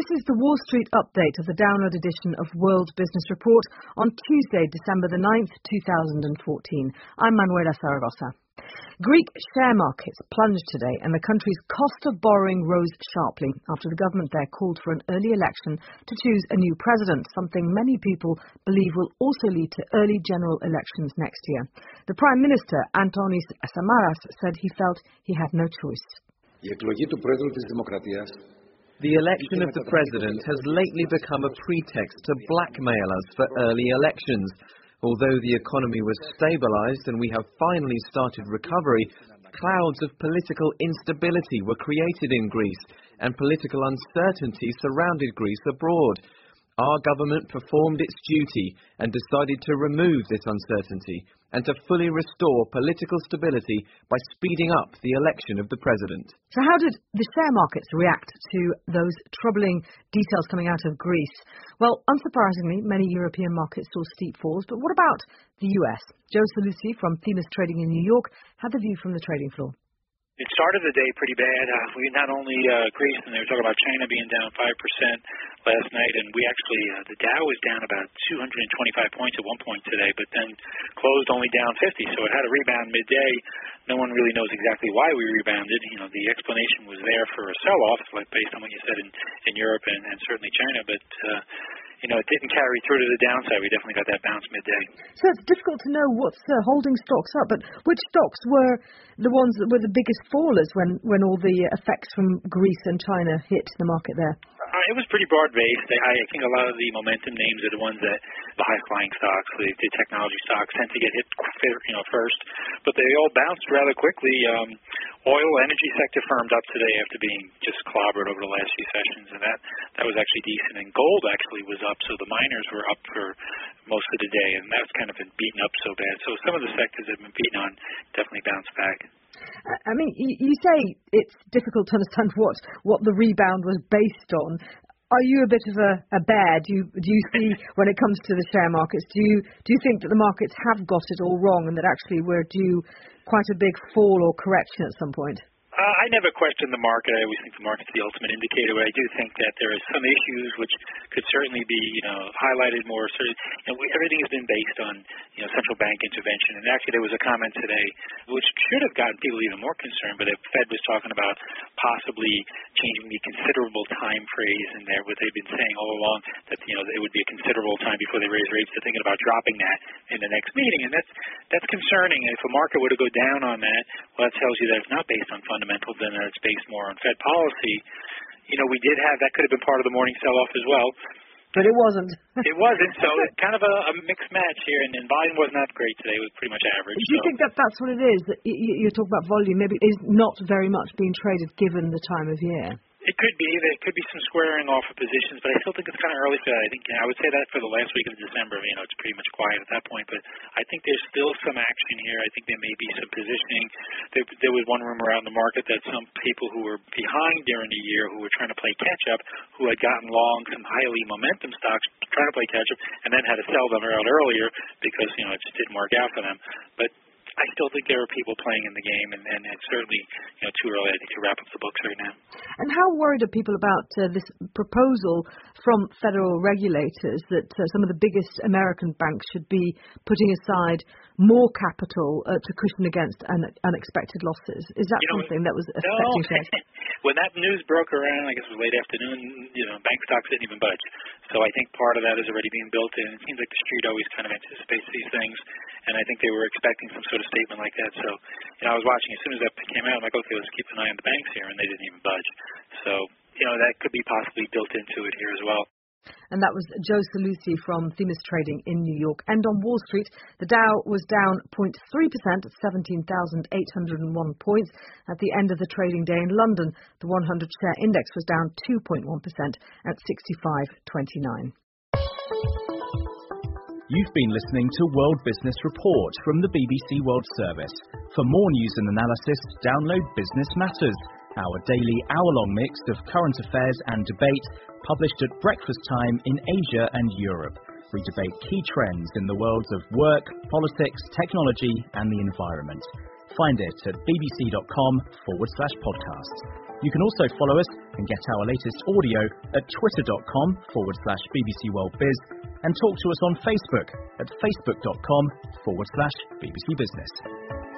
This is the Wall Street update of the download edition of World Business Report on Tuesday, December the 9th, 2014. I'm Manuela Zaragoza. Greek share markets plunged today and the country's cost of borrowing rose sharply after the government there called for an early election to choose a new president, something many people believe will also lead to early general elections next year. The Prime Minister, Antonis Samaras, said he felt he had no choice. The election of the president has lately become a pretext to blackmail us for early elections. Although the economy was stabilized and we have finally started recovery, clouds of political instability were created in Greece and political uncertainty surrounded Greece abroad. Our government performed its duty and decided to remove this uncertainty and to fully restore political stability by speeding up the election of the president. So how did the share markets react to those troubling details coming out of Greece? Well, unsurprisingly, many European markets saw steep falls, but what about the US? Joe Sallusti from Themis Trading in New York had the view from the trading floor. It started the day pretty bad. We not only Greece, and they were talking about China being down 5% last night, and we actually, the Dow was down about 225 points at one point today, but then closed only down 50, so it had a rebound midday. No one really knows exactly why we rebounded. You know, the explanation was there for a sell-off, like based on what you said in Europe and certainly China, but it didn't carry through to the downside. We definitely got that bounce midday. So it's difficult to know what's holding stocks up, but which stocks were the ones that were the biggest fallers when all the effects from Greece and China hit the market there? It was pretty broad-based. I think a lot of the momentum names are the ones that the high-flying stocks, the technology stocks, tend to get hit first, but they all bounced rather quickly. Oil, energy sector firmed up today after being just clobbered over the last few sessions, and that was actually decent. And gold actually was up, so the miners were up for most of the day, and that's kind of been beaten up so bad. So some of the sectors that have been beaten on definitely bounced back. I mean, you say it's difficult to understand what the rebound was based on. Are you a bit of a bear? Do you see, when it comes to the share markets, do you think that the markets have got it all wrong and that actually we're due quite a big fall or correction at some point? I never question the market. I always think the market's the ultimate indicator, but I do think that there are some issues which could certainly be, highlighted more. Everything has been based on, central bank intervention. And actually, there was a comment today which should have gotten people even more concerned, but the Fed was talking about possibly changing the considerable time phrase in there, what they've been saying all along, that, it would be a considerable time before they raise rates. They're thinking about dropping that in the next meeting. And that's concerning. And if a market were to go down on that, well, that tells you that it's not based on fundamentals, then it's based more on Fed policy. We did have, that could have been part of the morning sell-off as well. But it wasn't. It wasn't, so it's kind of a mixed match here, and volume was not great today. It was pretty much average. Do you think that's what it is? That you talk about volume, maybe is not very much being traded given the time of year? It could be. There could be some squaring off of positions, but I still think it's kind of early for that. I think I would say that for the last week of December, it's pretty much quiet at that point. But I think there's still some action here. I think there may be some positioning. There was one rumor out in the market that some people who were behind during the year, who were trying to play catch-up, who had gotten long some highly momentum stocks, trying to play catch-up, and then had to sell them out earlier because, it just didn't work out for them. But I still think there are people playing in the game, and it's certainly too early, I think, to wrap up the books right now. And how worried are people about this proposal from federal regulators that some of the biggest American banks should be putting aside more capital to cushion against unexpected losses? Is that something that was affecting shares? When that news broke around, I guess it was late afternoon, bank stocks didn't even budge. So I think part of that is already being built in. It seems like the street always kind of anticipates these things, and I think they were expecting some sort of statement like that. So, I was watching as soon as that came out. I'm like, okay, let's keep an eye on the banks here, and they didn't even budge. So, that could be possibly built into it here as well. And that was Joe Sallusti from Themis Trading in New York. And on Wall Street, the Dow was down 0.3% at 17,801 points. At the end of the trading day in London, the 100-share index was down 2.1% at 65.29. You've been listening to World Business Report from the BBC World Service. For more news and analysis, download Business Matters, our daily hour-long mix of current affairs and debate, published at breakfast time in Asia and Europe. We debate key trends in the worlds of work, politics, technology and the environment. Find it at bbc.com/podcasts. You can also follow us and get our latest audio at twitter.com/BBC World Biz and talk to us on Facebook at facebook.com/BBC Business.